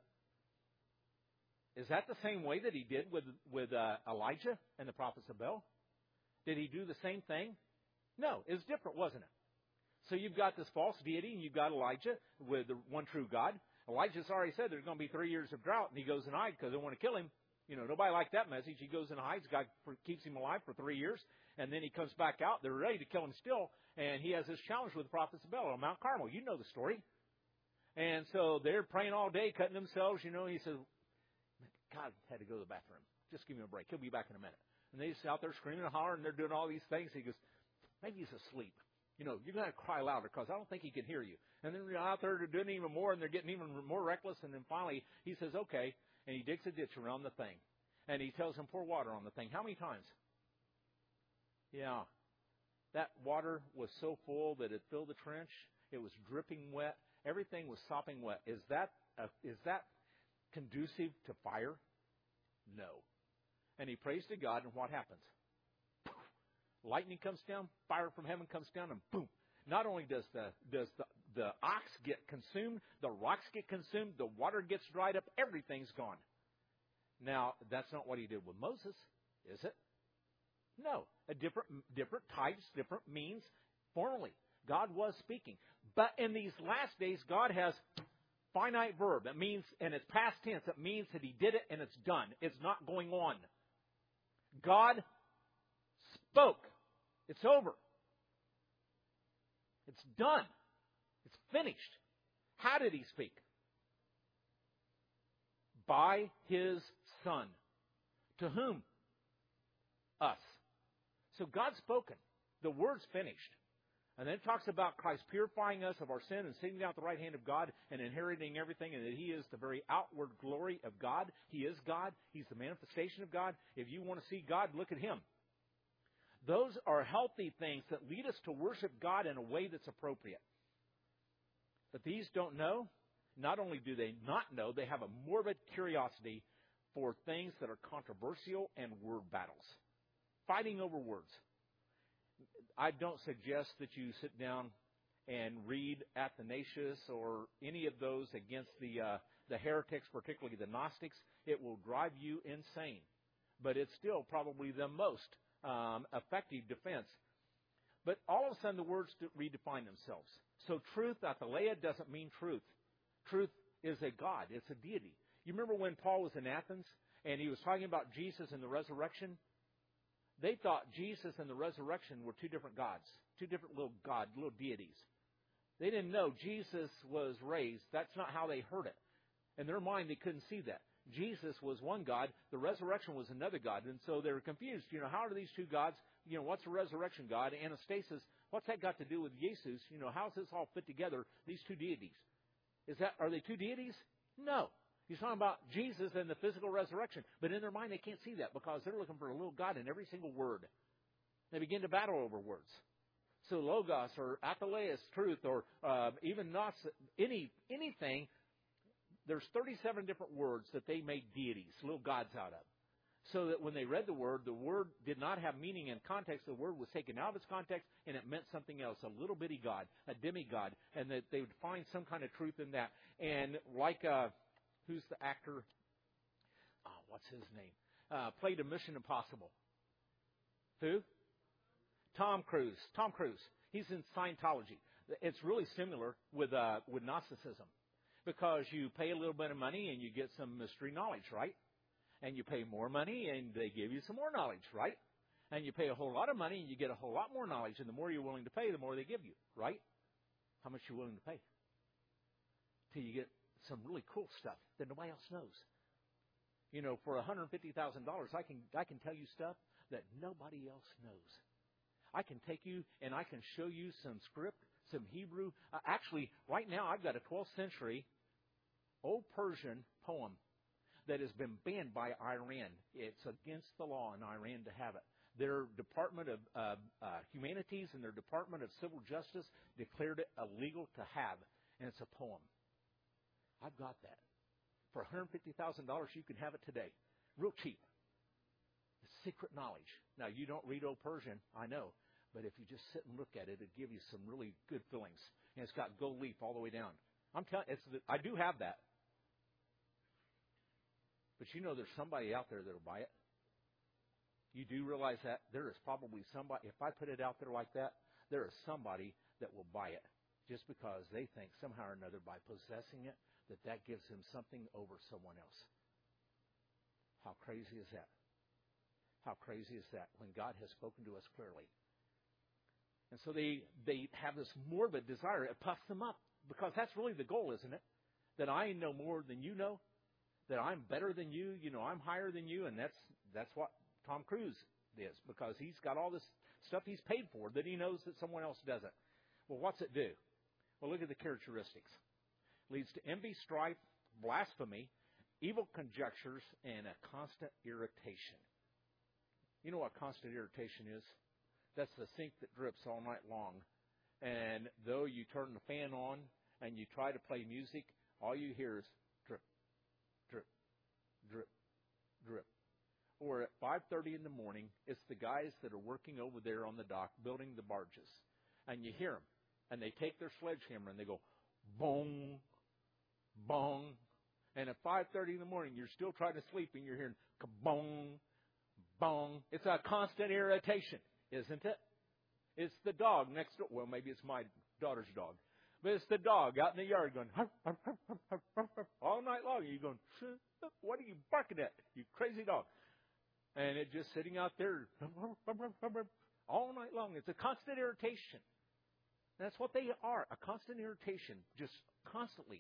S1: it. Is that the same way that he did with Elijah and the prophets of Baal? Did he do the same thing? No, it was different, wasn't it? So you've got this false deity, and you've got Elijah with the one true God. Elijah's already said there's going to be 3 years of drought, and he goes and hides because they want to kill him. You know, nobody liked that message. He goes and hides. God keeps him alive for 3 years, and then he comes back out. They're ready to kill him still, and he has this challenge with the prophets of Baal on Mount Carmel. You know the story. And so they're praying all day, cutting themselves. You know, he says, God had to go to the bathroom. Just give me a break. He'll be back in a minute. And they're just out there screaming and hollering, and they're doing all these things. He goes, maybe he's asleep. You know, you're going to cry louder because I don't think he can hear you. And then they're out there doing even more, and they're getting even more reckless. And then finally he says, okay. And he digs a ditch around the thing. And he tells them, pour water on the thing. How many times? Yeah. That water was so full that it filled the trench. It was dripping wet. Everything was sopping wet. Is that conducive to fire? No. And he prays to God, and what happens? Lightning comes down, fire from heaven comes down, and boom. Not only does the ox get consumed, the rocks get consumed, the water gets dried up, everything's gone. Now, that's not what he did with Moses, is it? No. Different types, different means, formally. God was speaking. But in these last days, God has finite verb. It means, and it's past tense, it means that he did it and it's done. It's not going on. God spoke. It's over. It's done. It's finished. How did he speak? By his Son. To whom? Us. So God's spoken. The word's finished. And then it talks about Christ purifying us of our sin and sitting down at the right hand of God and inheriting everything, and that he is the very outward glory of God. He is God. He's the manifestation of God. If you want to see God, look at him. Those are healthy things that lead us to worship God in a way that's appropriate. But these don't know. not only do they not know, they have a morbid curiosity for things that are controversial and word battles. Fighting over words. I don't suggest that you sit down and read Athanasius or any of those against the heretics, particularly the Gnostics. It will drive you insane. But it's still probably the most effective defense. But all of a sudden the words redefine themselves. So truth, athaleia, doesn't mean truth. Truth is a God. It's a deity. You remember when Paul was in Athens and he was talking about Jesus and the resurrection? They thought Jesus and the resurrection were two different gods, two different little deities. They didn't know Jesus was raised. That's not how they heard it. In their mind, they couldn't see that. Jesus was one God. The resurrection was another God. And so they were confused. How are these two gods? What's the resurrection God? Anastasis, what's that got to do with Jesus? How's this all fit together, these two deities? Are they two deities? No. He's talking about Jesus and the physical resurrection. But in their mind, they can't see that because they're looking for a little God in every single word. They begin to battle over words. So logos or athaleia, truth, or even not anything, there's 37 different words that they made deities, little gods out of. So that when they read the word did not have meaning in context. The word was taken out of its context, and it meant something else, a little bitty god, a demigod, and that they would find some kind of truth in that. And like, who's the actor? Oh, what's his name? Played a Mission Impossible. Who? Tom Cruise. Tom Cruise. He's in Scientology. It's really similar with Gnosticism. Because you pay a little bit of money and you get some mystery knowledge, right? And you pay more money and they give you some more knowledge, right? And you pay a whole lot of money and you get a whole lot more knowledge. And the more you're willing to pay, the more they give you, right? How much you're willing to pay? Till you get some really cool stuff that nobody else knows. For $150,000, I can tell you stuff that nobody else knows. I can take you and I can show you some script, some Hebrew. Actually, right now I've got a 12th century Old Persian poem that has been banned by Iran. It's against the law in Iran to have it. Their Department of Humanities and their Department of Civil Justice declared it illegal to have, and it's a poem. I've got that. For $150,000, you can have it today. Real cheap. It's secret knowledge. Now, you don't read Old Persian, I know, but if you just sit and look at it, it'll give you some really good feelings. And it's got gold leaf all the way down. I'm telling you, I do have that. But there's somebody out there that'll buy it. You do realize that there is probably somebody, if I put it out there like that, there is somebody that will buy it just because they think somehow or another by possessing it that gives him something over someone else. How crazy is that? How crazy is that when God has spoken to us clearly? And so they have this morbid desire. It puffs them up because that's really the goal, isn't it? That I know more than you know. That I'm better than you, I'm higher than you, and that's what Tom Cruise is, because he's got all this stuff he's paid for that he knows that someone else doesn't. Well, what's it do? Well, look at the characteristics. Leads to envy, strife, blasphemy, evil conjectures, and a constant irritation. You know what constant irritation is? That's the sink that drips all night long. And though you turn the fan on and you try to play music, all you hear is drip, drip, drip, drip. Or at 5:30 in the morning, it's the guys that are working over there on the dock building the barges. And you hear them. And they take their sledgehammer and they go, bong, bong. And at 5:30 in the morning, you're still trying to sleep and you're hearing kabong, bong. It's a constant irritation, isn't it? It's the dog next door. Well, maybe it's my daughter's dog. But it's the dog out in the yard going, huff, huff, huff, huff, huff, huff, huff, all night long. You're going, what are you barking at, you crazy dog? And it's just sitting out there all night long. It's a constant irritation. That's what they are, a constant irritation, just constantly.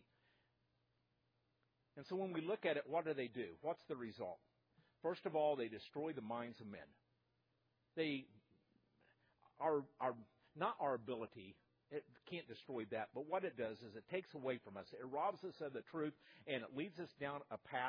S1: And so when we look at it, what do? What's the result? First of all, they destroy the minds of men. They are not our ability. It can't destroy that. But what it does is it takes away from us. It robs us of the truth, and it leads us down a path.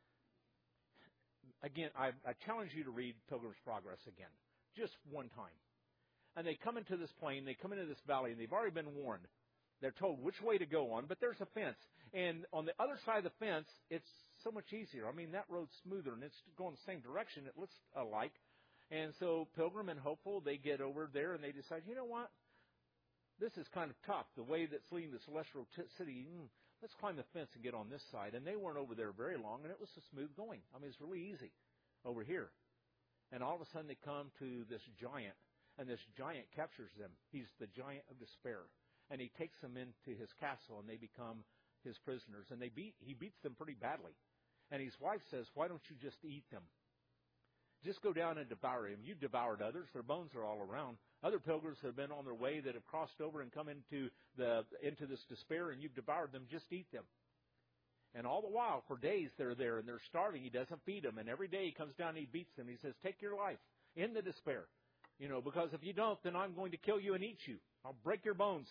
S1: Again, I challenge you to read Pilgrim's Progress again, just one time. And they come into this plain, they come into this valley, and they've already been warned They're told which way to go on, but there's a fence. And on the other side of the fence, it's so much easier. I mean, that road's smoother, and it's going the same direction. It looks alike. And so Pilgrim and Hopeful, they get over there, and they decide, you know what? This is kind of tough, the way that's leading to Celestial City. Let's climb the fence and get on this side. And they weren't over there very long, and it was so smooth going. I mean, it's really easy over here. And all of a sudden, they come to this giant, and this giant captures them. He's the giant of despair. And he takes them into his castle, and they become his prisoners. And he beats them pretty badly. And his wife says, why don't you just eat them? Just go down and devour him. You've devoured others. Their bones are all around. Other pilgrims have been on their way that have crossed over and come into this despair, and you've devoured them. Just eat them. And all the while, for days, they're there, and they're starving. He doesn't feed them. And every day he comes down and he beats them. He says, take your life in the despair. Because if you don't, then I'm going to kill you and eat you. I'll break your bones.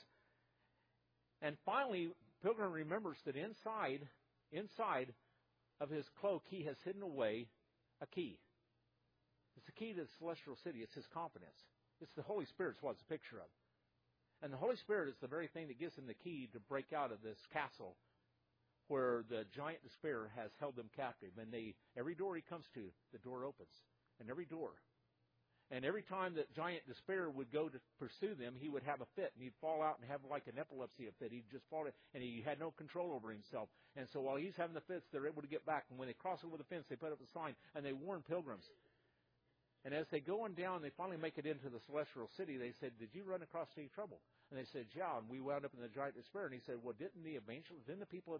S1: And finally, Pilgrim remembers that inside of his cloak, he has hidden away a key. It's the key to the Celestial City. It's his confidence. It's the Holy Spirit is what it's a picture of. And the Holy Spirit is the very thing that gives him the key to break out of this castle where the giant despair has held them captive. And every door he comes to, the door opens. And every door. And every time that giant despair would go to pursue them, he would have a fit, and he'd fall out and have like an epilepsy fit. He'd just fall, and he had no control over himself. And so while he's having the fits, they're able to get back. And when they cross over the fence, they put up a sign, and they warn pilgrims. And as they go on down, they finally make it into the Celestial City. They said, did you run across any trouble? And they said, yeah, and we wound up in the giant despair. And he said, well, didn't the evangelists, didn't the people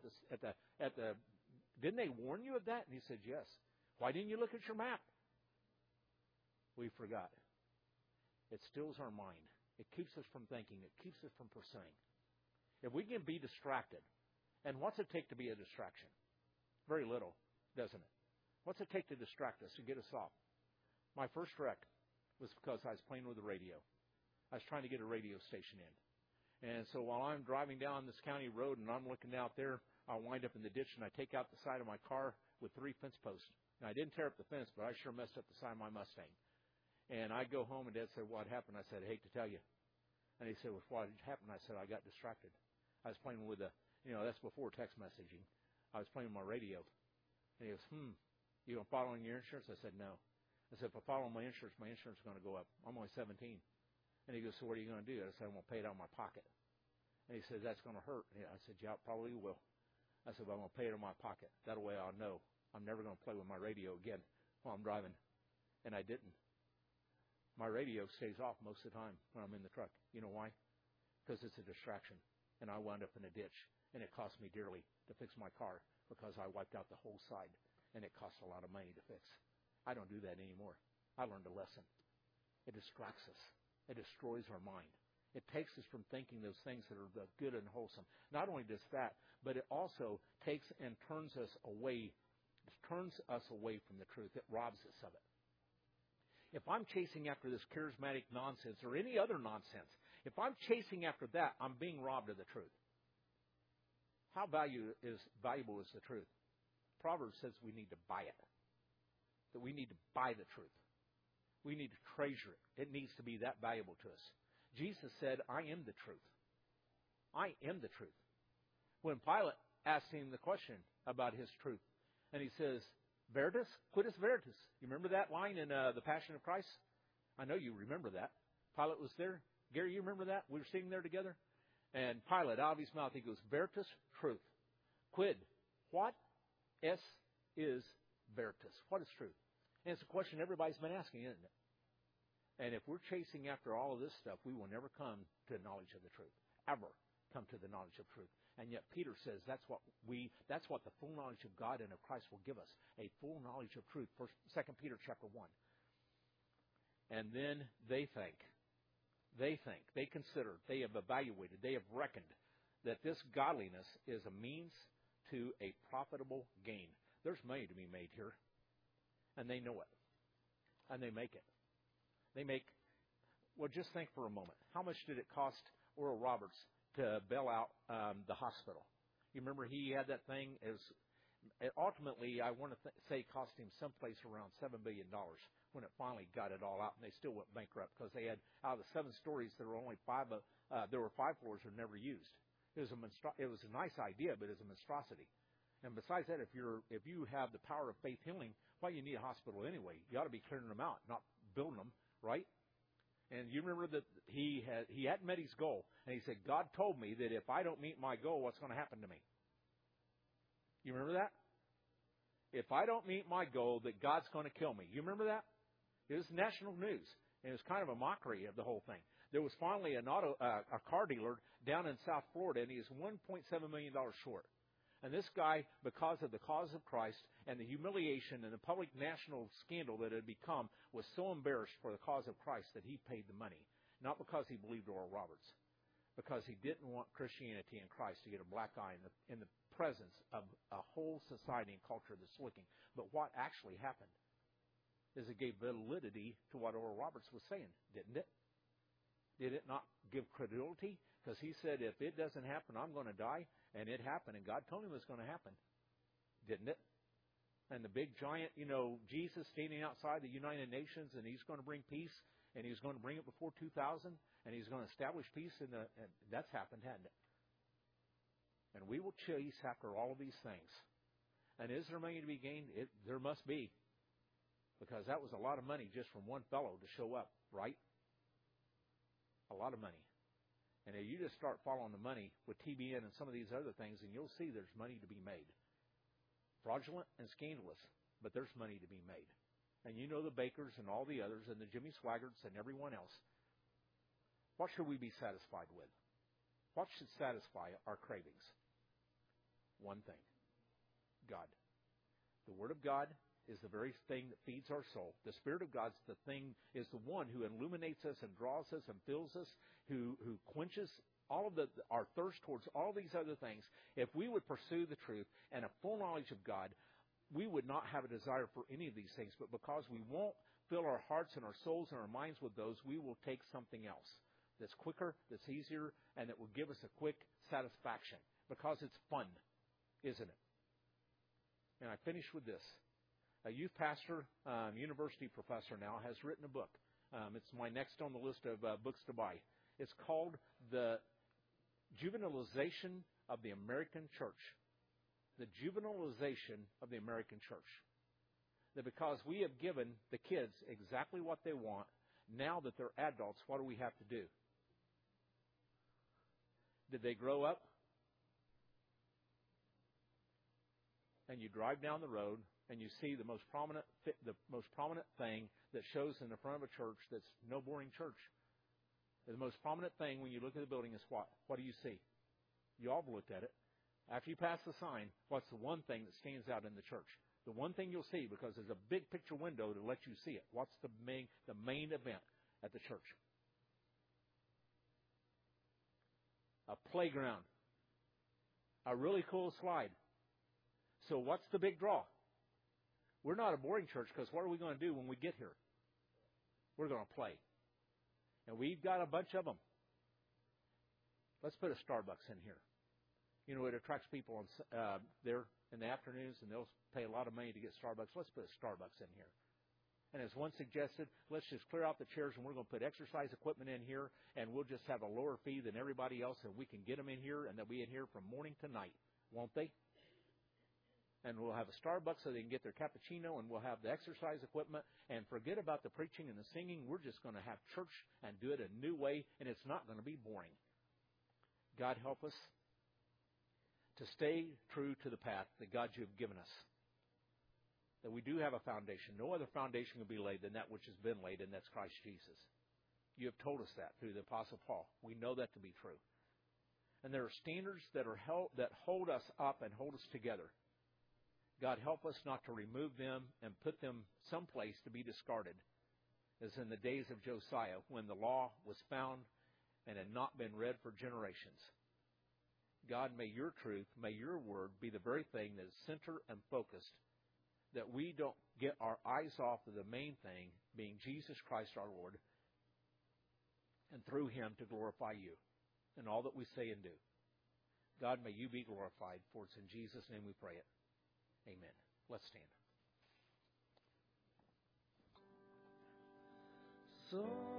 S1: didn't they warn you of that? And he said, yes. Why didn't you look at your map? We forgot. It stills our mind. It keeps us from thinking. It keeps us from pursuing. If we can be distracted, and what's it take to be a distraction? Very little, doesn't it? What's it take to distract us, to get us off? My first wreck was because I was playing with the radio. I was trying to get a radio station in. And so while I'm driving down this county road and I'm looking out there, I wind up in the ditch and I take out the side of my car with 3 fence posts. And I didn't tear up the fence, but I sure messed up the side of my Mustang. And I go home, and Dad said, what happened? I said, I hate to tell you. And he said, well, what happened? I said, I got distracted. I was playing with that's before text messaging. I was playing with my radio. And he goes, you following your insurance? I said, no. I said, if I follow my insurance is going to go up. I'm only 17. And he goes, so what are you going to do? I said, I'm going to pay it out of my pocket. And he said, that's going to hurt. And I said, yeah, it probably will. I said, well, I'm going to pay it out of my pocket. That way I'll know I'm never going to play with my radio again while I'm driving. And I didn't. My radio stays off most of the time when I'm in the truck. You know why? Because it's a distraction. And I wound up in a ditch. And it cost me dearly to fix my car because I wiped out the whole side. And it cost a lot of money to fix. I don't do that anymore. I learned a lesson. It distracts us. It destroys our mind. It takes us from thinking those things that are good and wholesome. Not only does that, but it also takes and turns us away from the truth. It robs us of it. If I'm chasing after this charismatic nonsense or any other nonsense, if I'm chasing after that, I'm being robbed of the truth. How valuable is the truth? Proverbs says we need to buy it. That we need to buy the truth. We need to treasure it. It needs to be that valuable to us. Jesus said, I am the truth. I am the truth. When Pilate asked him the question about his truth, and he says, Veritas? Quidus veritas. You remember that line in the Passion of Christ? I know you remember that. Pilate was there. Gary, you remember that? We were sitting there together. And Pilate, out of his mouth, he goes, Veritas, truth. Quid, what? S is veritas. What is truth? And it's a question everybody's been asking, isn't it? And if we're chasing after all of this stuff, we will never come to knowledge of the truth. Ever come to the knowledge of truth. And yet Peter says that's what the full knowledge of God and of Christ will give us. A full knowledge of truth. 2 Peter chapter 1. And then they consider, they have evaluated, they have reckoned that this godliness is a means to a profitable gain. There's money to be made here. And they know it. And they make it. Just think for a moment. How much did it cost Oral Roberts to bail out the hospital? You remember he had that thing. Ultimately, I want to say it cost him someplace around $7 billion when it finally got it all out, and they still went bankrupt because they had, out of the 7 stories, there were only 5 floors that were never used. It was a nice idea, but it was a monstrosity. And besides that, if you have the power of faith healing, why you need a hospital anyway? You ought to be clearing them out, not building them, right? And you remember that he hadn't met his goal, and he said, God told me that if I don't meet my goal, what's going to happen to me? You remember that? If I don't meet my goal, that God's going to kill me. You remember that? It was national news, and it was kind of a mockery of the whole thing. There was finally a car dealer down in South Florida, and he was $1.7 million short. And this guy, because of the cause of Christ and the humiliation and the public national scandal that it had become, was so embarrassed for the cause of Christ that he paid the money. Not because he believed Oral Roberts, because he didn't want Christianity and Christ to get a black eye in the presence of a whole society and culture that's looking. But what actually happened is it gave validity to what Oral Roberts was saying, didn't it? Did it not give credibility? Because he said, if it doesn't happen, I'm going to die. And it happened, and God told him it was going to happen. Didn't it? And the big giant, Jesus standing outside the United Nations, and he's going to bring peace, and he's going to bring it before 2000, and he's going to establish peace, and that's happened, hadn't it? And we will chase after all of these things. And is there money to be gained? There must be. Because that was a lot of money just from one fellow to show up, right? A lot of money. And if you just start following the money with TBN and some of these other things, and you'll see there's money to be made. Fraudulent and scandalous, but there's money to be made. And you know the Bakers and all the others and the Jimmy Swaggarts and everyone else. What should we be satisfied with? What should satisfy our cravings? One thing. God. The Word of God is the very thing that feeds our soul. The Spirit of God is the one who illuminates us and draws us and fills us, who quenches all of our thirst towards all these other things. If we would pursue the truth and a full knowledge of God, we would not have a desire for any of these things. But because we won't fill our hearts and our souls and our minds with those, we will take something else that's quicker, that's easier, and that will give us a quick satisfaction. Because it's fun, isn't it? And I finish with this. A youth pastor, university professor now, has written a book. It's my next on the list of books to buy. It's called The Juvenilization of the American Church. The Juvenilization of the American Church. That because we have given the kids exactly what they want, now that they're adults, what do we have to do? Did they grow up? And you drive down the road, and you see the most prominent thing that shows in the front of a church that's no boring church. The most prominent thing when you look at the building is what? What do you see? You all have looked at it. After you pass the sign, what's the one thing that stands out in the church? The one thing you'll see, because there's a big picture window to let you see it. What's the main event at the church? A playground. A really cool slide. So what's the big draw? We're not a boring church, because what are we going to do when we get here? We're going to play. And we've got a bunch of them. Let's put a Starbucks in here. You know, it attracts people there in the afternoons, and they'll pay a lot of money to get Starbucks. Let's put a Starbucks in here. And as one suggested, let's just clear out the chairs, and we're going to put exercise equipment in here, and we'll just have a lower fee than everybody else, and we can get them in here, and they'll be in here from morning to night. Won't they? And we'll have a Starbucks so they can get their cappuccino, and we'll have the exercise equipment, and forget about the preaching and the singing. We're just going to have church and do it a new way, and it's not going to be boring. God help us to stay true to the path that God you have given us. That we do have a foundation. No other foundation can be laid than that which has been laid, and that's Christ Jesus. You have told us that through the Apostle Paul. We know that to be true. And there are standards that hold us up and hold us together. God, help us not to remove them and put them someplace to be discarded, as in the days of Josiah, when the law was found and had not been read for generations. God, may your truth, may your word be the very thing that is center and focused, that we don't get our eyes off of the main thing, being Jesus Christ our Lord, and through him to glorify you in all that we say and do. God, may you be glorified, for it's in Jesus' name we pray it. Amen. Let's stand.
S2: So